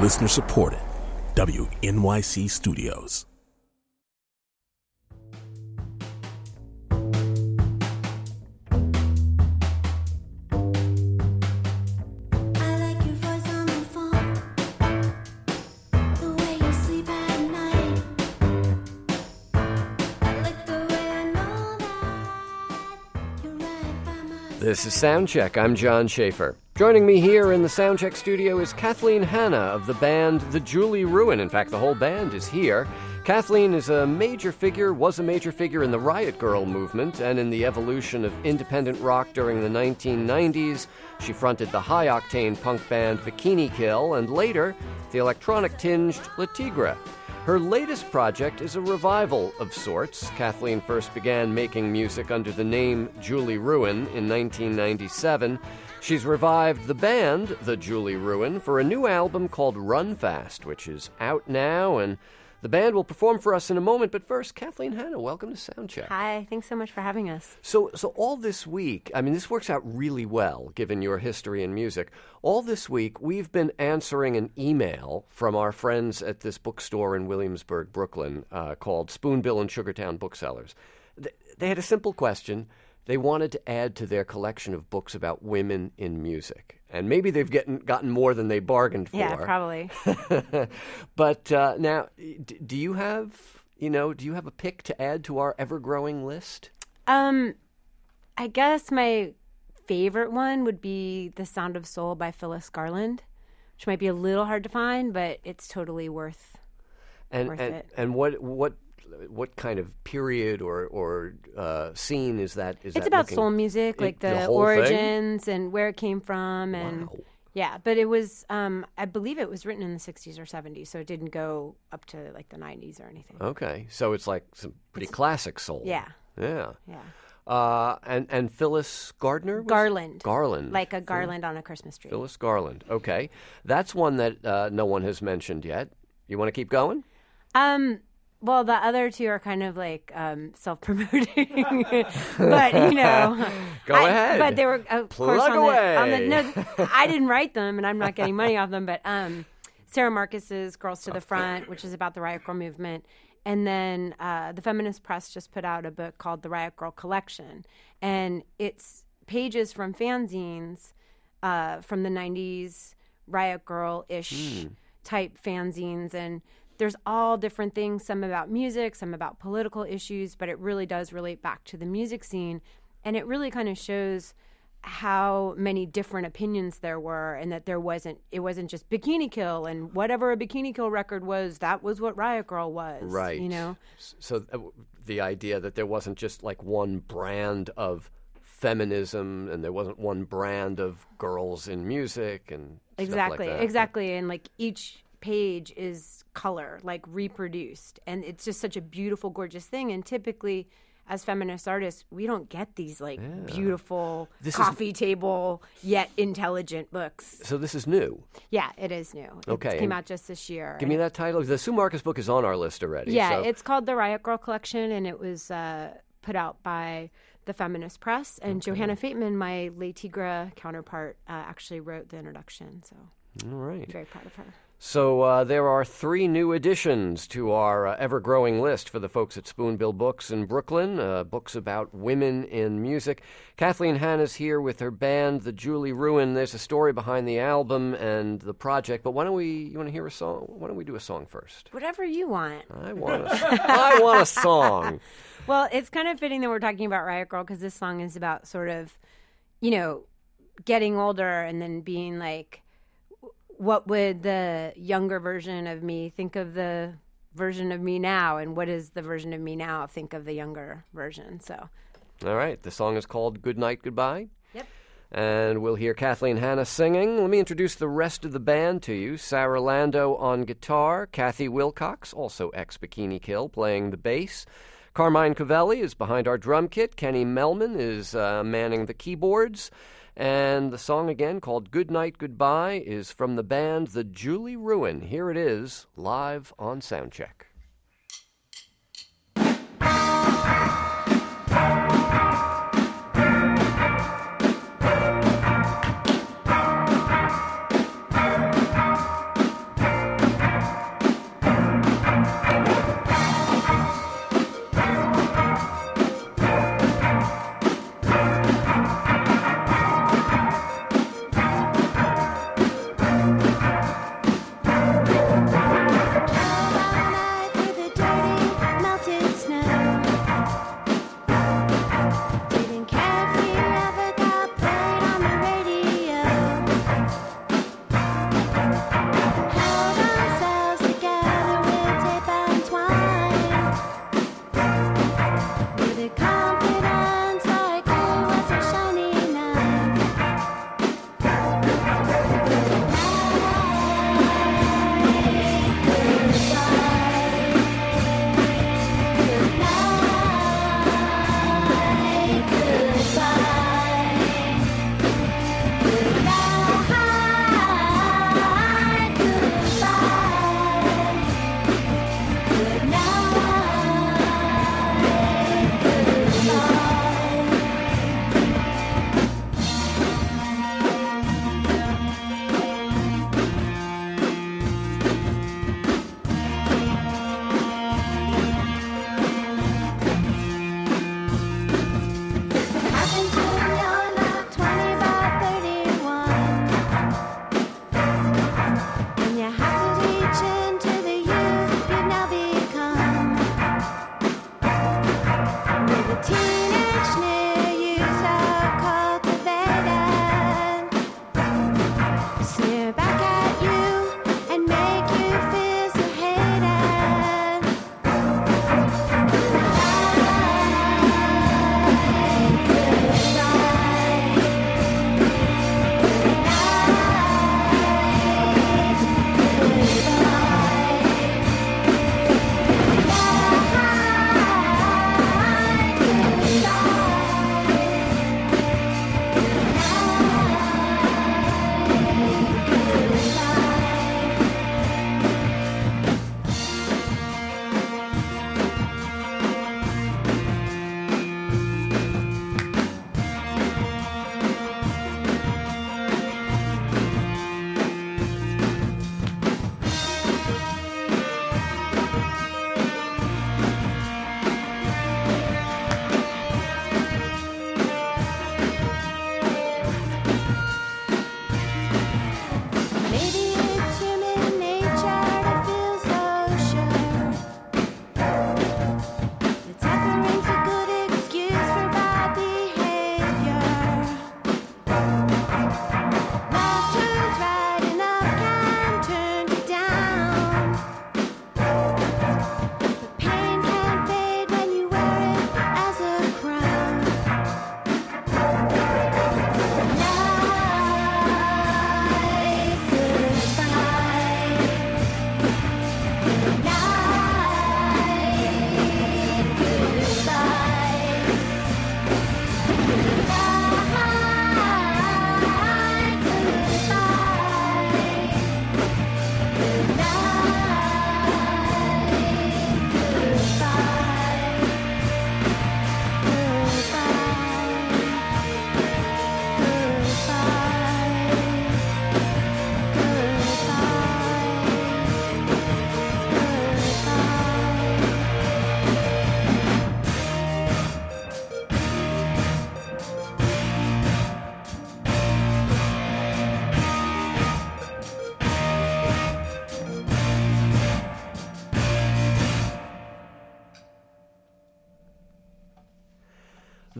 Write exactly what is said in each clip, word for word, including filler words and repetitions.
Listener supported. W N Y C Studios. This is Soundcheck. I'm John Schaefer. Joining me here in the Soundcheck studio is Kathleen Hanna of the band The Julie Ruin. In fact, the whole band is here. Kathleen is a major figure, was a major figure in the Riot Grrrl movement and in the evolution of independent rock during the nineteen nineties. She fronted the high-octane punk band Bikini Kill and later the electronic-tinged Le Tigre. Her latest project is a revival of sorts. Kathleen first began making music under the name Julie Ruin in nineteen ninety-seven. She's revived the band, The Julie Ruin, for a new album called Run Fast, which is out now, and the band will perform for us in a moment. But first, Kathleen Hanna, welcome to Soundcheck. Hi, thanks so much for having us. So, so all this week, I mean, this works out really well, given your history in music. All this week, we've been answering an email from our friends at this bookstore in Williamsburg, Brooklyn, uh, called Spoonbill and Sugartown Booksellers. Th- they had a simple question. They wanted to add to their collection of books about women in music. And maybe they've gotten, gotten more than they bargained for. Yeah, probably. But uh, now, d- do you have, you know, do you have a pick to add to our ever-growing list? Um, I guess my favorite one would be The Sound of Soul by Phyllis Garland, which might be a little hard to find, but it's totally worth, and, worth and, it. And what what what kind of period or or uh, scene is that? Is it's that about looking, soul music, like it, the, the whole origins thing? And where it came from, and wow. yeah. But it was, um, I believe, it was written in the sixties or seventies, so it didn't go up to like the nineties or anything. Okay, so it's like some pretty It's, classic soul. Yeah, yeah, yeah. Uh, and and Phyllis Gardner, was Garland, Garland, like a garland on a Christmas tree. Phyllis Garland. Okay, that's one that uh, no one has mentioned yet. You want to keep going? Um. Well, the other two are kind of like um, self-promoting, but you know, go I, ahead. But they were of Plug course on away. the, on the no. I didn't write them, and I'm not getting money off them. But um, Sarah Marcus's "Girls to the Front," which is about the Riot Grrrl movement, and then uh, the Feminist Press just put out a book called The Riot Grrrl Collection, and it's pages from fanzines uh, from the nineties, Riot Grrrl-ish mm. type fanzines, and there's all different things, some about music, some about political issues, but it really does relate back to the music scene. And it really kind of shows how many different opinions there were, and that there wasn't, it wasn't just Bikini Kill, and whatever a Bikini Kill record was, that was what Riot Grrrl was. Right. You know? So uh, the idea that there wasn't just like one brand of feminism, and there wasn't one brand of girls in music and exactly, stuff like that. Exactly. And like each page is color, like reproduced, and it's just such a beautiful, gorgeous thing. And typically as feminist artists, we don't get these like yeah. beautiful this coffee is... table yet intelligent books. So this is new. Yeah, it is new. Okay, it came out just this year. Give me that title. The Sue Marcus book is on our list already. Yeah, so. It's called The Riot Grrrl Collection, and it was uh, put out by the Feminist Press, and okay. Johanna Fateman, my Le Tigre counterpart, uh, actually wrote the introduction. So all right, I'm very proud of her. So uh, there are three new additions to our uh, ever-growing list for the folks at Spoonbill Books in Brooklyn, uh, books about women in music. Kathleen Hanna's here with her band, The Julie Ruin. There's a story behind the album and the project, but why don't we, you want to hear a song? Why don't we do a song first? Whatever you want. I want a, I want a song. Well, it's kind of fitting that we're talking about Riot Grrrl, because this song is about sort of, you know, getting older and then being like, what would the younger version of me think of the version of me now, and what does the version of me now think of the younger version? So, all right, the song is called Good Night, Goodbye. Yep. And we'll hear Kathleen Hanna singing. Let me introduce the rest of the band to you. Sarah Lando on guitar, Kathy Wilcox, also ex-Bikini Kill, playing the bass. Carmine Covelli is behind our drum kit. Kenny Melman is uh, manning the keyboards. And the song again, called Good Night, Goodbye, is from the band The Julie Ruin. Here it is, live on Soundcheck.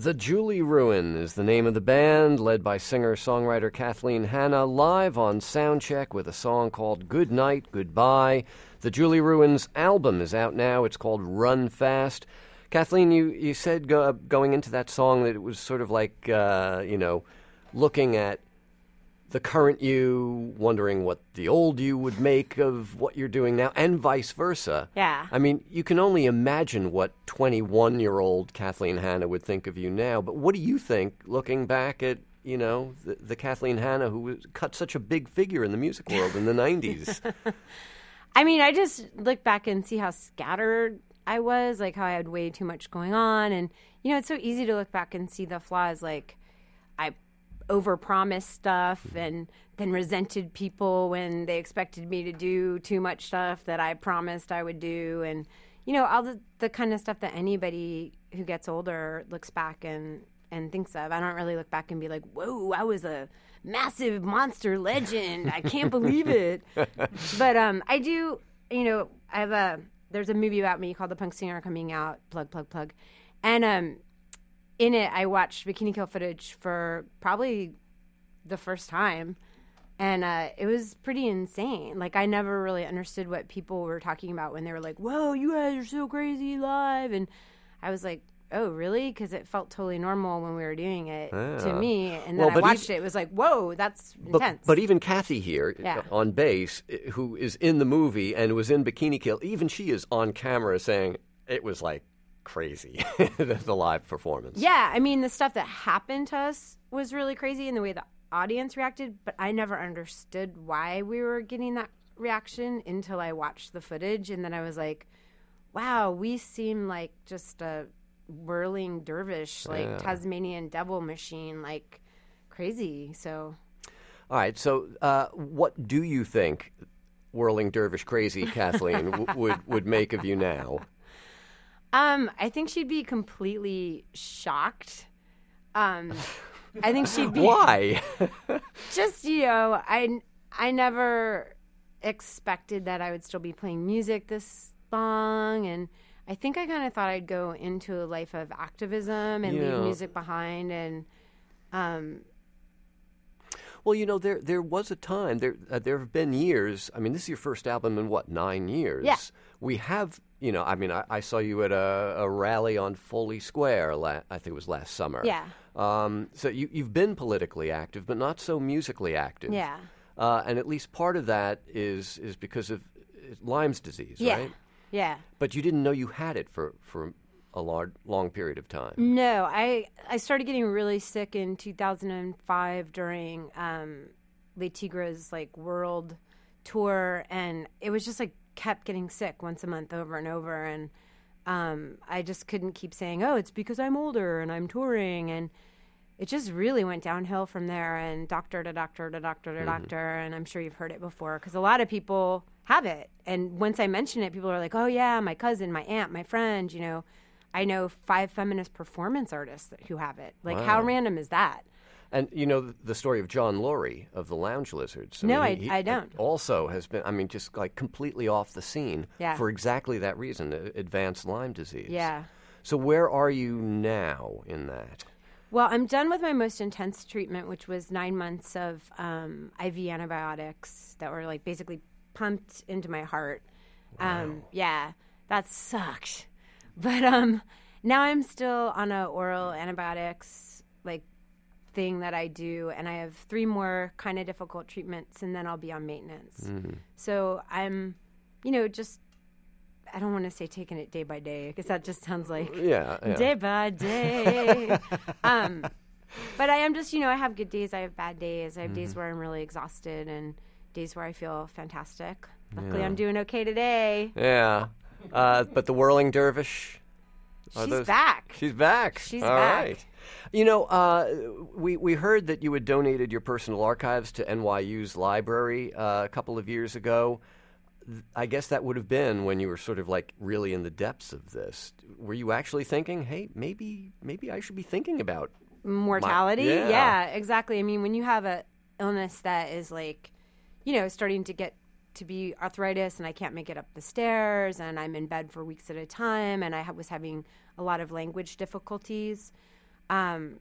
The Julie Ruin is the name of the band, led by singer-songwriter Kathleen Hanna, live on Soundcheck with a song called Good Night, Goodbye. The Julie Ruin's album is out now. It's called Run Fast. Kathleen, you, you said go, going into that song that it was sort of like, uh, you know, looking at the current you, wondering what the old you would make of what you're doing now, and vice versa. Yeah. I mean, you can only imagine what twenty-one-year-old Kathleen Hanna would think of you now. But what do you think, looking back at, you know, the, the Kathleen Hanna who was, cut such a big figure in the music world in the nineties? I mean, I just look back and see how scattered I was, like how I had way too much going on. And, you know, it's so easy to look back and see the flaws, like I overpromised stuff and then resented people when they expected me to do too much stuff that I promised I would do. And, you know, all the, the kind of stuff that anybody who gets older looks back and, and thinks of. I don't really look back and be like, whoa, I was a massive monster legend. I can't believe it. But um, I do, you know, I have a, there's a movie about me called The Punk Singer coming out, plug, plug, plug. And um, in it, I watched Bikini Kill footage for probably the first time, and uh, it was pretty insane. Like, I never really understood what people were talking about when they were like, whoa, you guys are so crazy live. And I was like, oh, really? Because it felt totally normal when we were doing it Yeah. to me. And then Well, I but watched even- it. It was like, whoa, that's But, intense. but even Kathy here Yeah. on bass, who is in the movie and was in Bikini Kill, even she is on camera saying it was like crazy, the live performance. Yeah, I mean, the stuff that happened to us was really crazy in the way the audience reacted, but I never understood why we were getting that reaction until I watched the footage. And then I was like, wow, we seem like just a whirling dervish, like Yeah. Tasmanian devil machine, like crazy. So, All right, so uh, what do you think whirling dervish crazy Kathleen w- would, would make of you now? um, I think she'd be completely shocked. Um, I think she'd be Why? just, you know, I, I never expected that I would still be playing music this long. And I think I kind of thought I'd go into a life of activism and Yeah. leave music behind. And, um, Well, you know, there there was a time, there uh, there have been years, I mean, this is your first album in, what, nine years? Yeah. We have, you know, I mean, I, I saw you at a, a rally on Foley Square, la- I think it was last summer. Yeah. Um, so you, you've been politically active, but not so musically active. yeah. Uh, and at least part of that is is because of uh, Lyme's disease, Yeah. right? Yeah. But you didn't know you had it for, for a large, long period of time. No, I I started getting really sick in two thousand five during um, Le Tigre's like world tour, and it was just like kept getting sick once a month over and over, and um, I just couldn't keep saying, oh, it's because I'm older and I'm touring, and it just really went downhill from there, and doctor to doctor to doctor to Mm-hmm. doctor, and I'm sure you've heard it before because a lot of people have it, and once I mention it, people are like, oh yeah, my cousin, my aunt, my friend, you know. I know five feminist performance artists that, who have it. Like, how Wow. random is that? And you know the, the story of John Laurie of the Lounge Lizards. No, mean, I- he- I he don't. Also has been, I mean, just like completely off the scene Yeah. for exactly that reason, uh, advanced Lyme disease. Yeah. So where are you now in that? Well, I'm done with my most intense treatment, which was nine months of um, I V antibiotics that were like basically pumped into my heart. Um, yeah, that sucked. But um, now I'm still on a oral antibiotics like thing that I do, and I have three more kind of difficult treatments, and then I'll be on maintenance. So I'm, you know, just I don't want to say taking it day by day because that just sounds like Yeah. yeah. day by day. um, but I am just, you know, I have good days. I have bad days. I have days where I'm really exhausted and days where I feel fantastic. Luckily, Yeah. I'm doing okay today. Yeah. Uh, but the whirling dervish? Are She's those- back. She's back. She's All back. right. You know, uh, we we heard that you had donated your personal archives to N Y U's library uh, a couple of years ago. Th- I guess that would have been when you were sort of like really in the depths of this. Were you actually thinking, hey, maybe maybe I should be thinking about Mortality. yeah. Yeah, exactly. I mean, when you have a illness that is like, you know, starting to get to be arthritis and I can't make it up the stairs and I'm in bed for weeks at a time and I ha- was having a lot of language difficulties. um,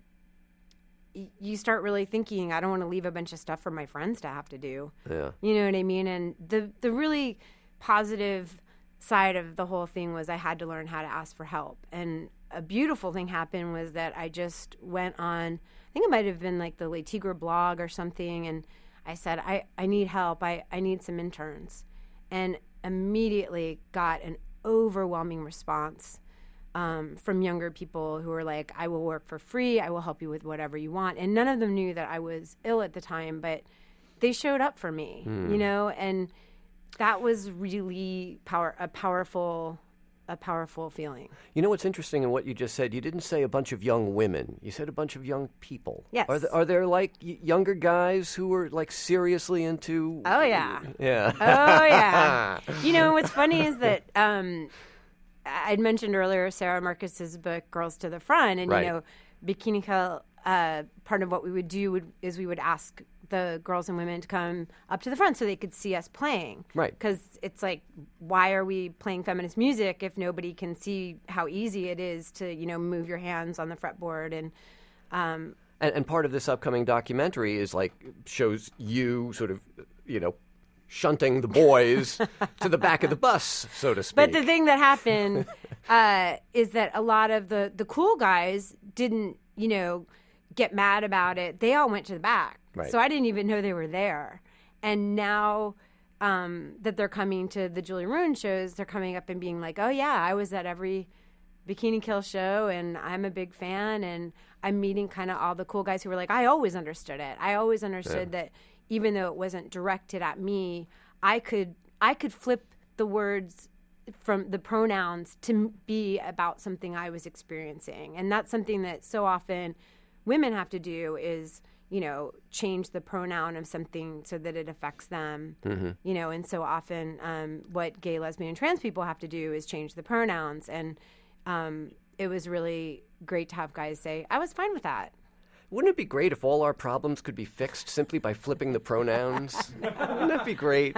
y- you start really thinking, I don't want to leave a bunch of stuff for my friends to have to do. Yeah. You know what I mean? And the the really positive side of the whole thing was I had to learn how to ask for help. And a beautiful thing happened was that I just went on, I think it might have been like the Le Tigre blog or something, and I said, I, I need help. I, I need some interns. And immediately got an overwhelming response um, from younger people who were like, I will work for free. I will help you with whatever you want. And none of them knew that I was ill at the time, but they showed up for me, Mm. you know, and that was really power a powerful a powerful feeling. You know what's interesting in what you just said? You didn't say a bunch of young women. You said a bunch of young people. Yes. Are there, are there like y- younger guys who are like seriously into? Oh, yeah. Yeah. Oh, yeah. You know, what's funny is that um, I'd mentioned earlier Sarah Marcus's book, Girls to the Front. And, Right. you know, Bikini Kill, uh, part of what we would do would, is we would ask the girls and women to come up to the front so they could see us playing. Right. Because it's like, why are we playing feminist music if nobody can see how easy it is to, you know, move your hands on the fretboard and um, And, and part of this upcoming documentary is like shows you sort of, you know, shunting the boys to the back of the bus, so to speak. But the thing that happened uh, is that a lot of the, the cool guys didn't, you know, get mad about it. They all went to the back. Right. So I didn't even know they were there. And now um, that they're coming to the Julie Ruin shows, they're coming up and being like, oh, yeah, I was at every Bikini Kill show and I'm a big fan. And I'm meeting kind of all the cool guys who were like, I always understood it. I always understood Yeah. that even though it wasn't directed at me, I could I could flip the words from the pronouns to be about something I was experiencing. And that's something that so often women have to do is, you know, change the pronoun of something so that it affects them, Mm-hmm. you know, and so often um, what gay, lesbian, and trans people have to do is change the pronouns. And um, it was really great to have guys say, I was fine with that. Wouldn't it be great if all our problems could be fixed simply by flipping the pronouns? Wouldn't that be great?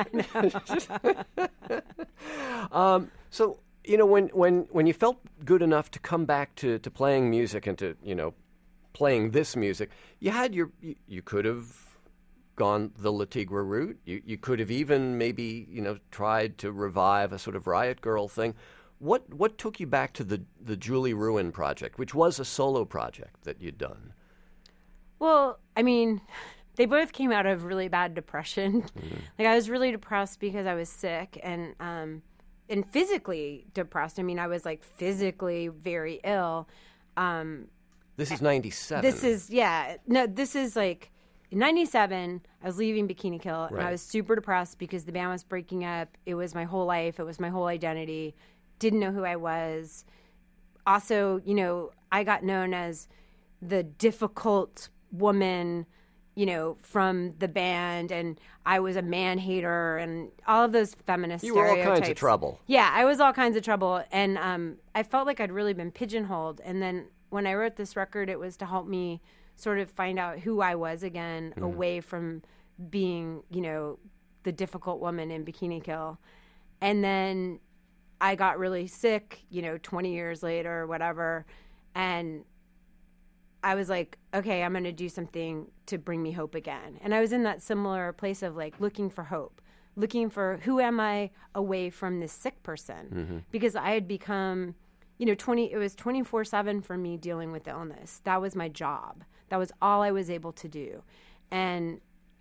um, so, you know, when, when, when you felt good enough to come back to, to playing music and to, you know, playing this music, you had your, you, you could have gone the Le Tigre route. You, you could have even maybe, you know, tried to revive a sort of Riot Girl thing. What, what took you back to the, the Julie Ruin project, which was a solo project that you'd done? Well, I mean, they both came out of really bad depression. Mm-hmm. Like I was really depressed because I was sick and um, and physically depressed. I mean, I was like physically very ill. Um, This is ninety-seven. this is yeah. No, this is like in ninety-seven. I was leaving Bikini Kill and Right. I was super depressed because the band was breaking up. It was my whole life. It was my whole identity. Didn't know who I was. Also, you know, I got known as the difficult woman, you know, from the band, and I was a man hater, and all of those feminist You were all stereotypes. kinds of trouble. Yeah, I was all kinds of trouble, and um, I felt like I'd really been pigeonholed. And then when I wrote this record, it was to help me sort of find out who I was again, Mm. away from being, you know, the difficult woman in Bikini Kill. And then I got really sick, you know, twenty years later or whatever, and I was like, okay, I'm going to do something to bring me hope again. And I was in that similar place of like looking for hope, looking for who am I away from this sick person? Mm-hmm. Because I had become, you know, twenty, it was twenty-four seven for me dealing with the illness. That was my job. That was all I was able to do. And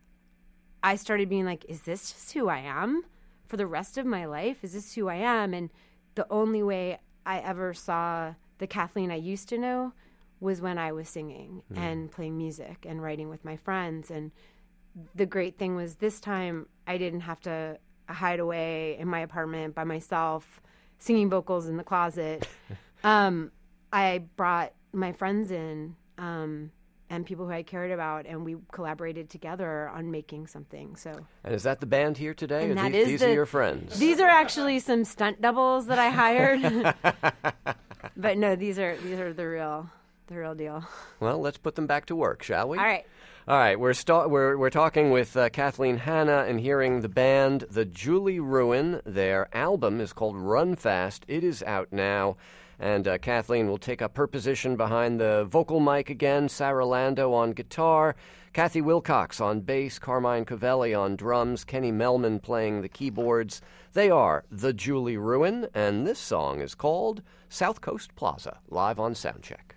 I started being like, is this just who I am for the rest of my life? Is this who I am? And the only way I ever saw the Kathleen I used to know was when I was singing mm. and playing music and writing with my friends. And the great thing was this time I didn't have to hide away in my apartment by myself, singing vocals in the closet. um, I brought my friends in um, and people who I cared about, and we collaborated together on making something. So, and is that the band here today? And Or that these, is these the, are your friends. These are actually some stunt doubles that I hired. But no, these are these are the real the real deal. Well, let's put them back to work, shall we? All right. All right, we're sta- we're we're talking with uh, Kathleen Hanna and hearing the band The Julie Ruin. Their album is called Run Fast. It is out now. And uh, Kathleen will take up her position behind the vocal mic again. Sarah Lando on guitar, Kathy Wilcox on bass, Carmine Covelli on drums, Kenny Melman playing the keyboards. They are The Julie Ruin, and this song is called South Coast Plaza, live on Soundcheck.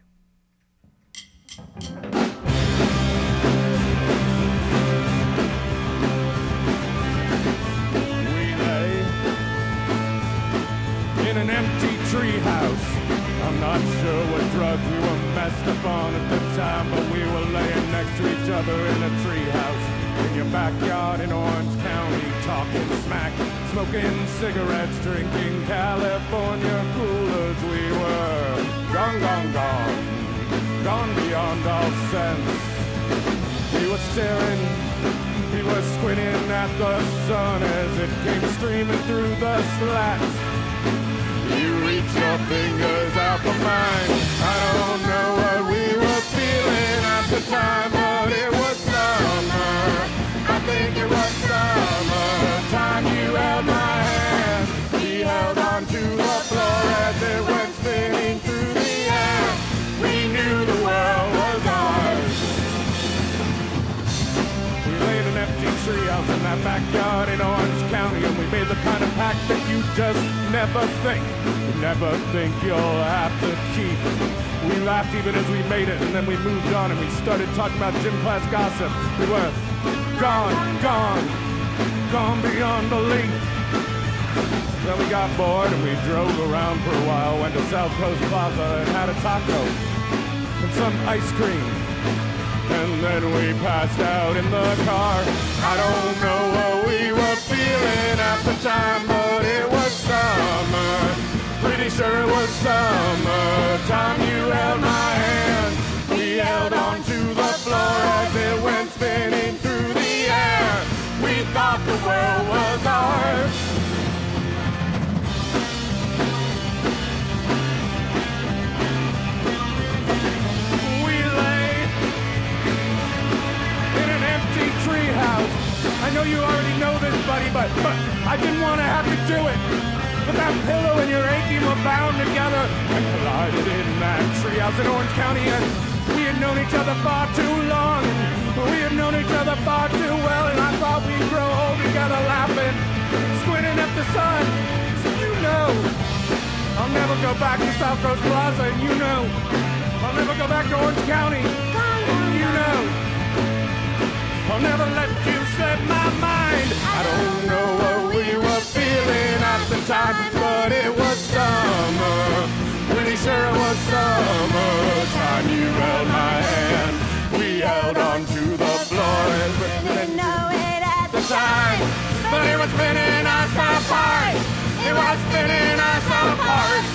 In an empty treehouse, I'm not sure what drugs we were messed up on at the time, but we were laying next to each other in a treehouse in your backyard in Orange County, talking smack, smoking cigarettes, drinking California coolers. We were gone, gone, gone, gone beyond all sense. We were staring, we were squinting at the sun as it came streaming through the slats. You reach your fingers out for mine. I don't know what we were feeling at the time, but it was summer. I think it was summer. Time you held my hand. We held on to the floor as it went spinning through the air. We knew the world was ours. We laid an empty treehouse in that backyard in Orange County, and we made the kind of pact that you just never think, you never think you'll have to keep. We laughed even as we made it, and then we moved on and we started talking about gym class gossip. We were gone, gone, gone beyond belief. Then we got bored and we drove around for a while, went to South Coast Plaza and had a taco and some ice cream. And then we passed out in the car. I don't know what we were feeling at the time, but it was summer. Pretty sure it was summer. Time you held my hand. We held on to the floor as it went spinning through the air. We thought the world was ours. I know you already know this, buddy, but, but I didn't want to have to do it. But that pillow and your aching were bound together and collided in that treehouse in Orange County, and we had known each other far too long, and we had known each other far too well, and I thought we'd grow old together laughing, squinting at the sun. So you know, I'll never go back to South Coast Plaza, and you know, I'll never go back to Orange County, and you know, I'll never let you slip my mind. I don't know what we were feeling at the time, but it was summer. Pretty sure it was summer. Time you held my hand. We held on to the floor and we didn't know it at the time, but it was spinning us apart. It was spinning us apart.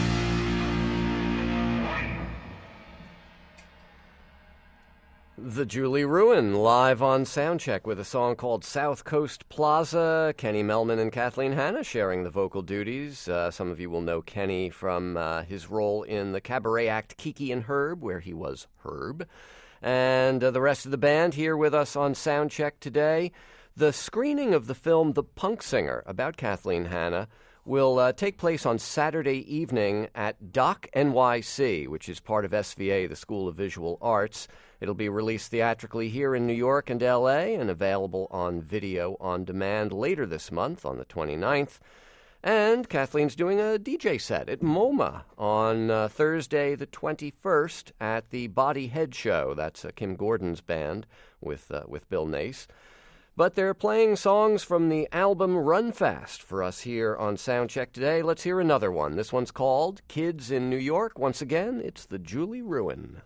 The Julie Ruin, live on Soundcheck with a song called South Coast Plaza. Kenny Melman and Kathleen Hanna sharing the vocal duties. Uh, some of you will know Kenny from uh, his role in the cabaret act Kiki and Herb, where he was Herb. And uh, the rest of the band here with us on Soundcheck today. The screening of the film The Punk Singer, about Kathleen Hanna, will uh, take place on Saturday evening at D O C N Y C, which is part of S V A, the School of Visual Arts. It'll be released theatrically here in New York and L A and available on video on demand later this month on the twenty-ninth. And Kathleen's doing a D J set at MoMA on uh, Thursday the twenty-first at the Body Head Show. That's uh, Kim Gordon's band with uh, with Bill Nace. But they're playing songs from the album Run Fast for us here on Soundcheck today. Let's hear another one. This one's called Kids in New York. Once again, it's the Julie Ruin.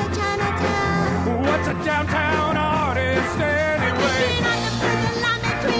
Downtown artist anyway.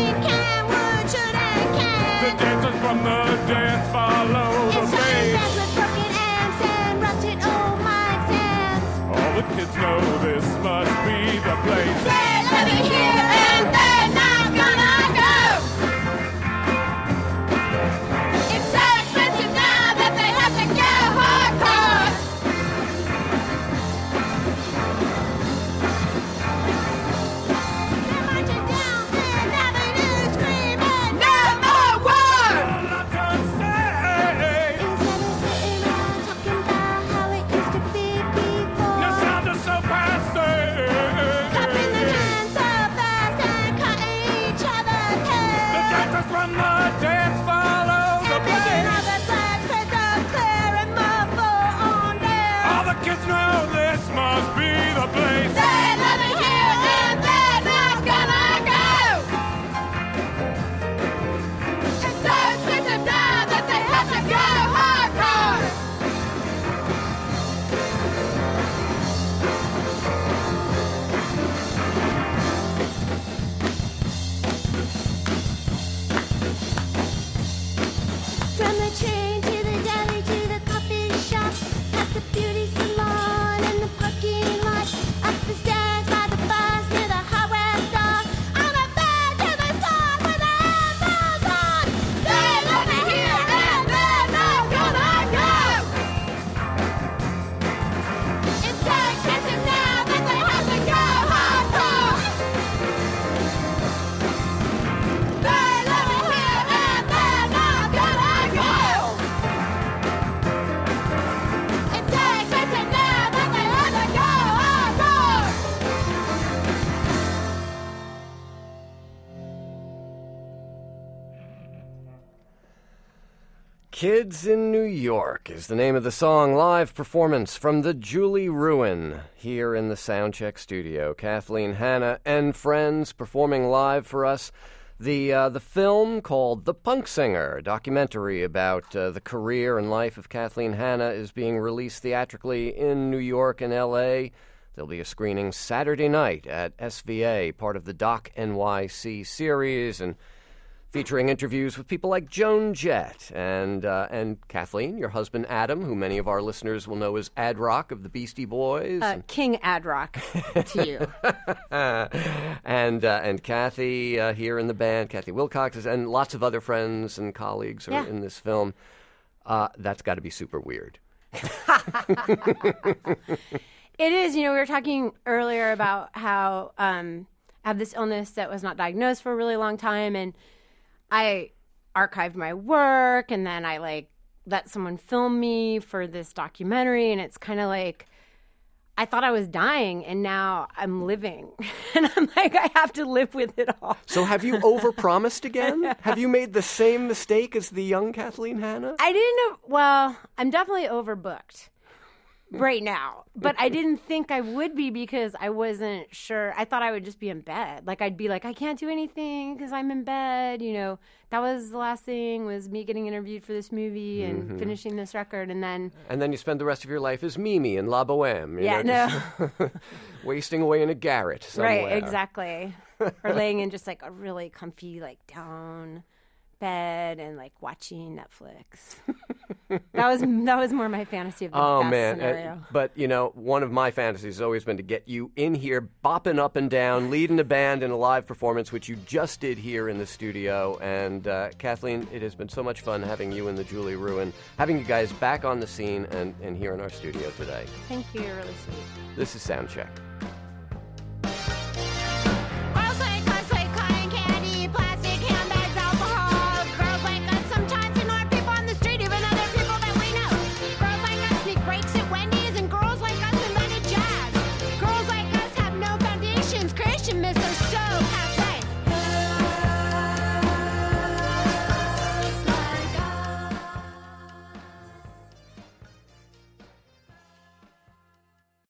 Kids in New York is the name of the song. Live performance from the Julie Ruin here in the Soundcheck studio. Kathleen Hanna and friends performing live for us. The uh, the film called The Punk Singer, a documentary about uh, the career and life of Kathleen Hanna, is being released theatrically in New York and L A. There'll be a screening Saturday night at S V A, part of the Doc N Y C series, and featuring interviews with people like Joan Jett and uh, and Kathleen, your husband Adam, who many of our listeners will know as Ad Rock of the Beastie Boys. Uh, and King Ad Rock to you. and uh, and Kathy uh, here in the band, Kathy Wilcox, and lots of other friends and colleagues are Yeah. in this film. Uh, that's got to be super weird. It is. You know, we were talking earlier about how um, I have this illness that was not diagnosed for a really long time, and I archived my work, and then I like let someone film me for this documentary, and it's kind of like I thought I was dying, and now I'm living, and I'm like I have to live with it all. So have you overpromised again? Have you made the same mistake as the young Kathleen Hanna? I didn't know. Well, I'm definitely overbooked right now, but I didn't think I would be because I wasn't sure. I thought I would just be in bed. Like I'd be like, I can't do anything because I'm in bed. You know, that was the last thing was me getting interviewed for this movie and Mm-hmm. finishing this record, and then And then you spend the rest of your life as Mimi in La Boheme. You yeah, know, no, just wasting away in a garret somewhere. right, exactly, or laying in just like a really comfy like down bed and like watching Netflix. That was that was more my fantasy of the Oh, best man. scenario. Uh, but, you know, one of my fantasies has always been to get you in here bopping up and down, leading a band in a live performance, which you just did here in the studio. And, uh, Kathleen, it has been so much fun having you and the Julie Ruin, having you guys back on the scene and, and here in our studio today. Thank you. You're really sweet. This is Soundcheck.